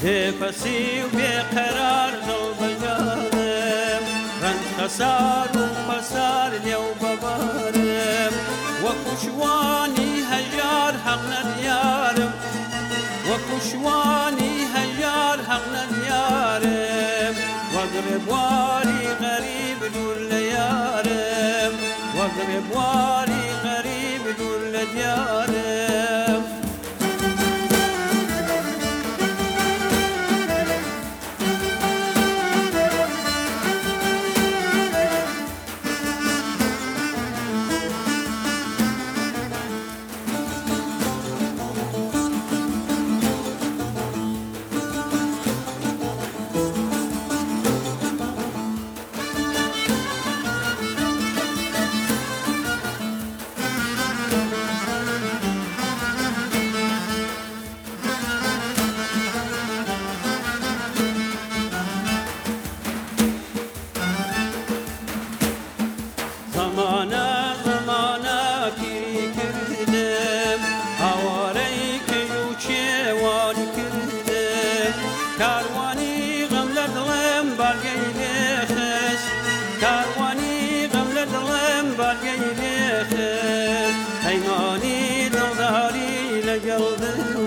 نفسی و بیقرار دل بجارم رنج خسار و خسار لیو ببارم وکشوانی هجار حق ندیارم وكشواني هجار حقنا ديارم واقرب واري غريب دول ليارم واقرب واري غريب دول ديارم زمانه پیری کردم هواری که یوچه وانی کردم کاروانی غم لدلم برگی خست کاروانی غم لدلم برگی خست پیمانی دلداری لگل